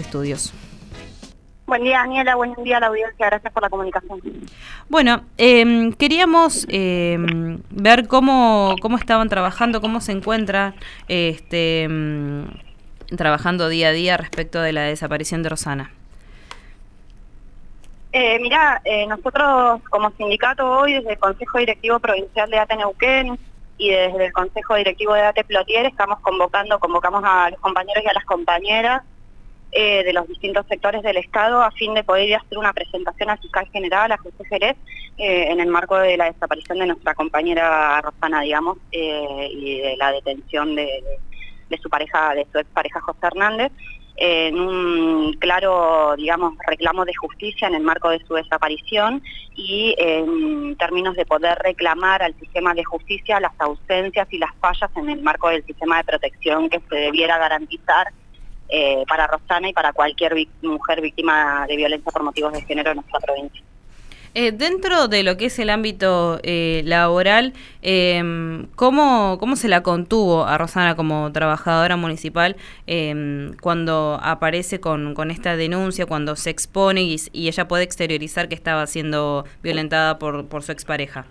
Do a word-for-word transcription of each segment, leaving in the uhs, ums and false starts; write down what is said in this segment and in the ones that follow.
estudios. Buen día, Daniela. Buen día a la audiencia. Gracias por la comunicación. Bueno, eh, queríamos eh, ver cómo, cómo estaban trabajando, cómo se encuentran este, trabajando día a día respecto de la desaparición de Rosana. Eh, mirá, eh, nosotros como sindicato hoy, desde el Consejo Directivo Provincial de ATE Neuquén y desde el Consejo Directivo de ATE Plotier, estamos convocando, convocamos a los compañeros y a las compañeras eh, de los distintos sectores del Estado a fin de poder ir a hacer una presentación al fiscal general, a José Jerez, eh, en el marco de la desaparición de nuestra compañera Rosana, digamos, eh, y de la detención de, de su pareja, de su expareja José Hernández, en un claro, digamos, reclamo de justicia en el marco de su desaparición y en términos de poder reclamar al sistema de justicia las ausencias y las fallas en el marco del sistema de protección que se debiera garantizar eh, para Rosana y para cualquier vi- mujer víctima de violencia por motivos de género en nuestra provincia. Eh, dentro de lo que es el ámbito eh, laboral, eh, ¿cómo, ¿cómo se la contuvo a Rosana como trabajadora municipal eh, cuando aparece con, con esta denuncia, cuando se expone y, y ella puede exteriorizar que estaba siendo violentada por, por su expareja?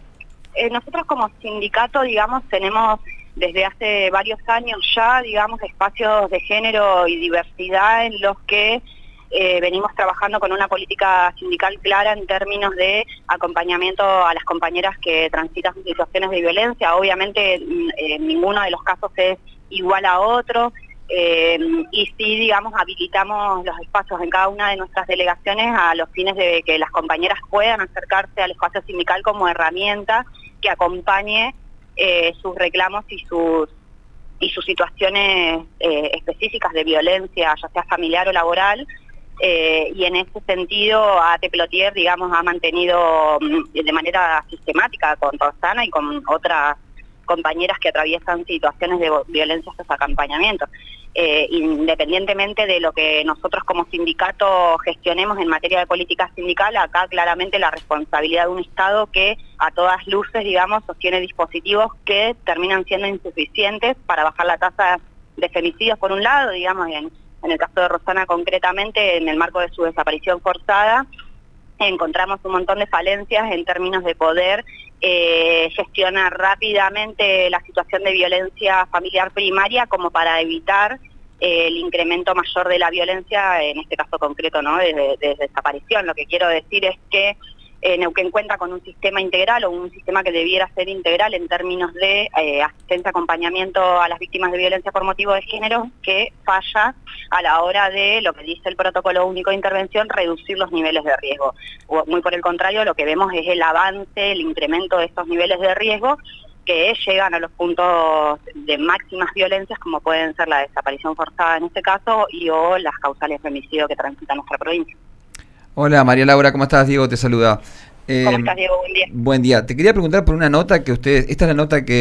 Eh, nosotros como sindicato, digamos, tenemos desde hace varios años ya, digamos, espacios de género y diversidad en los que Eh, venimos trabajando con una política sindical clara en términos de acompañamiento a las compañeras que transitan situaciones de violencia. Obviamente eh, ninguno de los casos es igual a otro eh, y sí, digamos, habilitamos los espacios en cada una de nuestras delegaciones a los fines de que las compañeras puedan acercarse al espacio sindical como herramienta que acompañe eh, sus reclamos y sus y sus situaciones eh, específicas de violencia, ya sea familiar o laboral. Eh, y en ese sentido ATE Plotier, digamos, ha mantenido de manera sistemática con Rosana y con otras compañeras que atraviesan situaciones de violencia estos acompañamientos. Eh, independientemente de lo que nosotros como sindicato gestionemos en materia de política sindical, acá claramente la responsabilidad de un Estado que a todas luces, digamos, sostiene dispositivos que terminan siendo insuficientes para bajar la tasa de femicidios por un lado, digamos, en En el caso de Rosana concretamente, en el marco de su desaparición forzada, encontramos un montón de falencias en términos de poder eh, gestionar rápidamente la situación de violencia familiar primaria como para evitar eh, el incremento mayor de la violencia, en este caso concreto, ¿no?, de, de, de desaparición. Lo que quiero decir es que Eh, Neuquén cuenta con un sistema integral o un sistema que debiera ser integral en términos de eh, asistencia, acompañamiento a las víctimas de violencia por motivo de género, que falla a la hora de, lo que dice el protocolo único de intervención, reducir los niveles de riesgo. O, muy por el contrario, lo que vemos es el avance, el incremento de estos niveles de riesgo que llegan a los puntos de máximas violencias, como pueden ser la desaparición forzada en este caso y o las causales de femicidio que transitan nuestra provincia. Hola María Laura, ¿cómo estás? Diego te saluda. Eh, ¿Cómo estás, Diego? Buen día. Buen día. Te quería preguntar por una nota que ustedes, esta es la nota que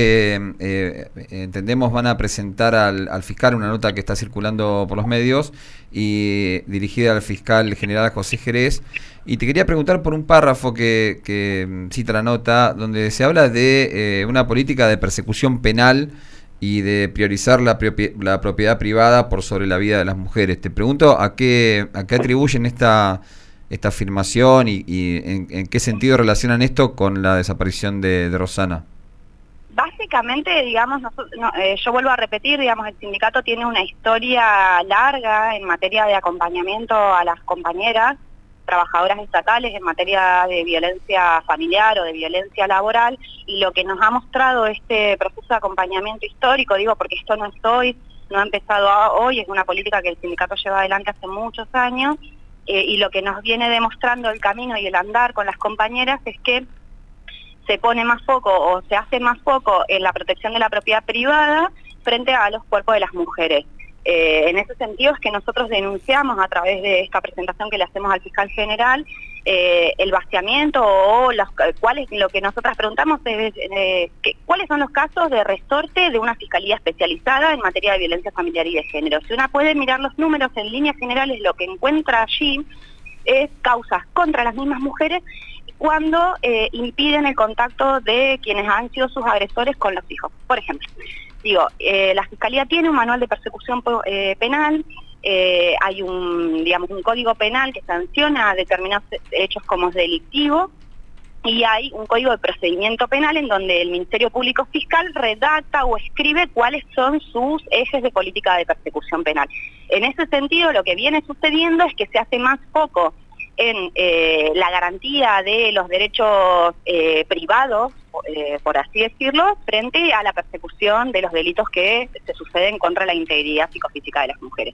eh, entendemos van a presentar al, al fiscal, una nota que está circulando por los medios y dirigida al fiscal general José Jerez. Y te quería preguntar por un párrafo que, que cita la nota, donde se habla de eh, una política de persecución penal y de priorizar la, propi la propiedad privada por sobre la vida de las mujeres. Te pregunto a qué, a qué atribuyen esta... esta afirmación y, y en, en qué sentido relacionan esto con la desaparición de, de Rosana. Básicamente, digamos, nosotros, no, eh, yo vuelvo a repetir, digamos, el sindicato tiene una historia larga en materia de acompañamiento a las compañeras trabajadoras estatales en materia de violencia familiar o de violencia laboral, y lo que nos ha mostrado este proceso de acompañamiento histórico, digo, porque esto no es hoy, no ha empezado hoy, es una política que el sindicato lleva adelante hace muchos años, Eh, y lo que nos viene demostrando el camino y el andar con las compañeras es que se pone más foco o se hace más foco en la protección de la propiedad privada frente a los cuerpos de las mujeres. Eh, en ese sentido es que nosotros denunciamos a través de esta presentación que le hacemos al fiscal general eh, el vaciamiento o los, cuál es, lo que nosotras preguntamos es eh, que, cuáles son los casos de resorte de una fiscalía especializada en materia de violencia familiar y de género. Si una puede mirar los números en líneas generales, lo que encuentra allí es causas contra las mismas mujeres cuando eh, impiden el contacto de quienes han sido sus agresores con los hijos. Por ejemplo, digo, eh, la Fiscalía tiene un manual de persecución eh, penal eh, hay un, digamos, un código penal que sanciona determinados hechos como delictivos, y hay un código de procedimiento penal en donde el Ministerio Público Fiscal redacta o escribe cuáles son sus ejes de política de persecución penal. En ese sentido, lo que viene sucediendo es que se hace más foco en eh, la garantía de los derechos eh, privados, eh, por así decirlo, frente a la persecución de los delitos que se suceden contra la integridad psicofísica de las mujeres.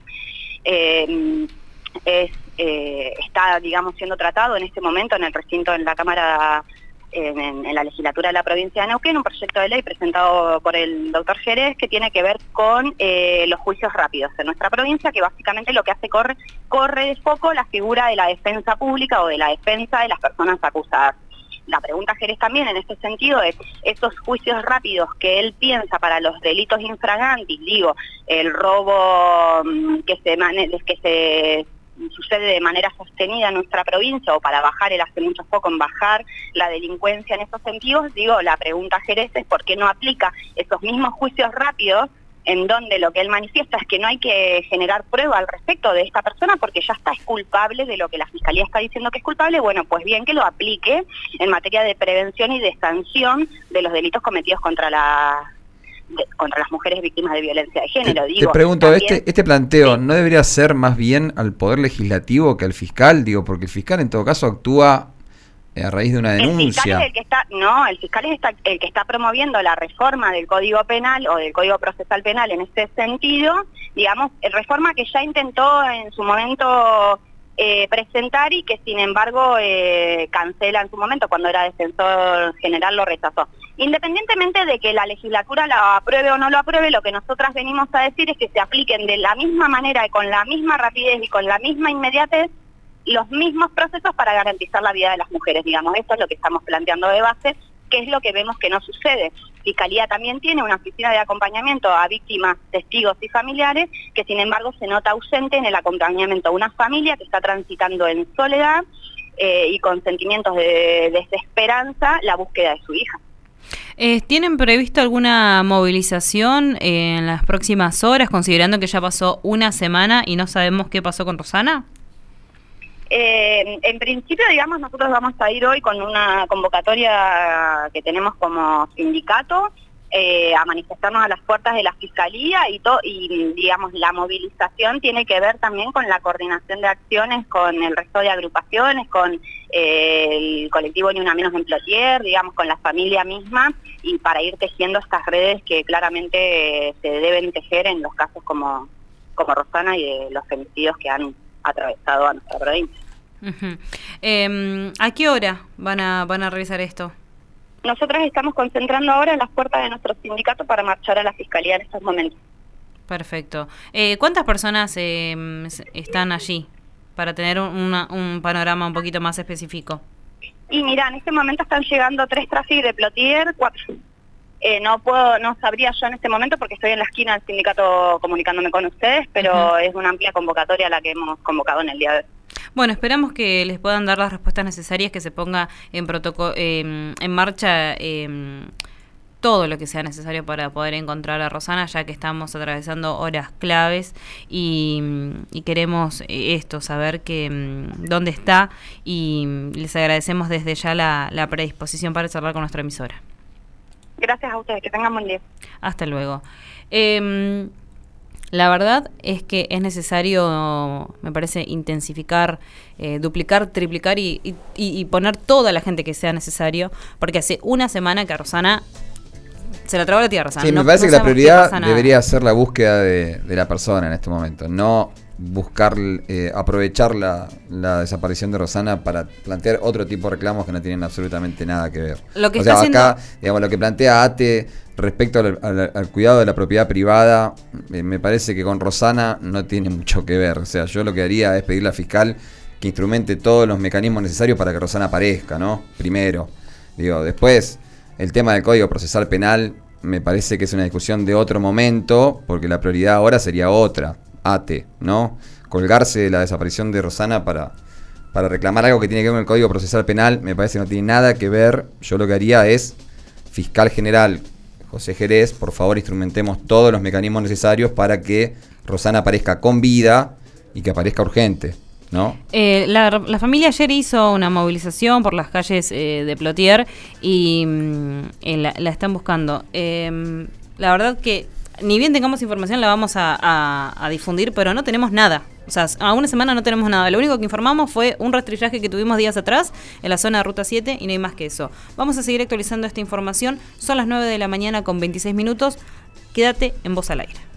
Eh, es, eh, está, digamos, siendo tratado en este momento en el recinto, en la Cámara, en, en, en la legislatura de la provincia de Neuquén, un proyecto de ley presentado por el doctor Jerez que tiene que ver con eh, los juicios rápidos en nuestra provincia, que básicamente lo que hace corre, corre de foco la figura de la defensa pública o de la defensa de las personas acusadas. La pregunta Jerez también en este sentido es, esos juicios rápidos que él piensa para los delitos infragantis, digo, el robo que se, que se sucede de manera sostenida en nuestra provincia, o para bajar, él hace mucho foco en bajar la delincuencia en esos sentidos, digo, la pregunta Jerez es por qué no aplica esos mismos juicios rápidos en donde lo que él manifiesta es que no hay que generar prueba al respecto de esta persona porque ya está, es culpable de lo que la Fiscalía está diciendo que es culpable. Bueno, pues bien, que lo aplique en materia de prevención y de sanción de los delitos cometidos contra la de, contra las mujeres víctimas de violencia de género. Te, digo, te pregunto, también, este, este planteo, sí, ¿no debería ser más bien al Poder Legislativo que al fiscal? Digo, porque el fiscal en todo caso actúa a raíz de una denuncia. El fiscal es el que está, no, el fiscal es el que está promoviendo la reforma del Código Penal o del Código Procesal Penal en este sentido, digamos, reforma que ya intentó en su momento eh, presentar y que sin embargo eh, cancela en su momento, cuando era defensor general lo rechazó. Independientemente de que la legislatura la apruebe o no lo apruebe, lo que nosotras venimos a decir es que se apliquen de la misma manera y con la misma rapidez y con la misma inmediatez los mismos procesos para garantizar la vida de las mujeres, digamos. Esto es lo que estamos planteando de base, que es lo que vemos que no sucede. Fiscalía también tiene una oficina de acompañamiento a víctimas, testigos y familiares, que sin embargo se nota ausente en el acompañamiento a una familia que está transitando en soledad eh, y con sentimientos de desesperanza la búsqueda de su hija. Eh, ¿Tienen previsto alguna movilización eh, en las próximas horas, considerando que ya pasó una semana y no sabemos qué pasó con Rosana? Eh, en principio, digamos, nosotros vamos a ir hoy con una convocatoria que tenemos como sindicato eh, a manifestarnos a las puertas de la Fiscalía y, to y, digamos, la movilización tiene que ver también con la coordinación de acciones con el resto de agrupaciones, con eh, el colectivo Ni Una Menos en Plotier, digamos, con la familia misma, y para ir tejiendo estas redes que claramente eh, se deben tejer en los casos como, como Rosana y de los femicidios que han atravesado a nuestra provincia. Uh-huh. eh, ¿A qué hora van a van a revisar esto? Nosotras estamos concentrando ahora en las puertas de nuestro sindicato para marchar a la Fiscalía en estos momentos. Perfecto. Eh, ¿Cuántas personas eh, están allí para tener una, un panorama un poquito más específico? Y mira, en este momento están llegando tres tráficos de Plotier, cuatro. Eh, no puedo, no sabría yo en este momento porque estoy en la esquina del sindicato comunicándome con ustedes, pero uh-huh. es una amplia convocatoria la que hemos convocado en el día de hoy. Bueno, esperamos que les puedan dar las respuestas necesarias, que se ponga en protocolo, eh, en marcha eh, todo lo que sea necesario para poder encontrar a Rosana, ya que estamos atravesando horas claves y, y queremos esto, saber que dónde está, y les agradecemos desde ya la, la predisposición para charlar con nuestra emisora. Gracias a ustedes, que tengan buen día. Hasta luego. Eh, la verdad es que es necesario, me parece, intensificar, eh, duplicar, triplicar y, y, y poner toda la gente que sea necesario, porque hace una semana que a Rosana se la tragó la tía Rosana. Sí, no, me parece no que la prioridad nada. debería ser la búsqueda de, de la persona en este momento, no buscar, eh, aprovechar la, la desaparición de Rosana para plantear otro tipo de reclamos que no tienen absolutamente nada que ver. Lo que o sea, está haciendo... acá, digamos, lo que plantea ATE respecto al, al, al cuidado de la propiedad privada, eh, me parece que con Rosana no tiene mucho que ver. O sea, yo lo que haría es pedirle al fiscal que instrumente todos los mecanismos necesarios para que Rosana aparezca, ¿no? Primero. Digo, después, el tema del Código Procesal Penal me parece que es una discusión de otro momento, porque la prioridad ahora sería otra. ATE, ¿no? Colgarse de la desaparición de Rosana para, para reclamar algo que tiene que ver con el Código Procesal Penal, me parece que no tiene nada que ver. Yo lo que haría es, fiscal general José Jerez, por favor instrumentemos todos los mecanismos necesarios para que Rosana aparezca con vida y que aparezca urgente, ¿no? Eh, la, la familia ayer hizo una movilización por las calles eh, de Plotier y mm, eh, la, la están buscando. Eh, la verdad que ni bien tengamos información la vamos a, a, a difundir, pero no tenemos nada. O sea, a una semana no tenemos nada. Lo único que informamos fue un rastrillaje que tuvimos días atrás en la zona de Ruta siete y no hay más que eso. Vamos a seguir actualizando esta información. Son las nueve de la mañana con veintiséis minutos. Quédate en Voz al Aire.